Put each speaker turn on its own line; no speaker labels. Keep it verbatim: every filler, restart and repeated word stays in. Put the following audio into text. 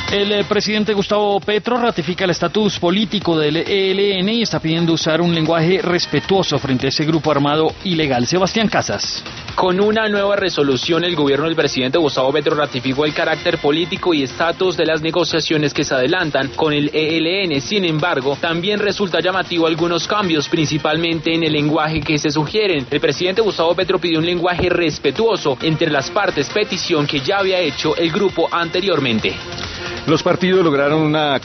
El eh, presidente Gustavo Petro ratifica el estatus político del E L N y está pidiendo usar un lenguaje respetuoso frente a ese grupo armado ilegal. Sebastián Casas.
Con una nueva resolución, el gobierno del presidente Gustavo Petro ratificó el carácter político y estatus de las negociaciones que se adelantan con el E L N. Sin embargo, también resulta llamativo algunos cambios, principalmente en el lenguaje que se sugieren. El presidente Gustavo Petro pidió un lenguaje respetuoso entre las partes, petición que ya había hecho el grupo anteriormente.
Los partidos lograron una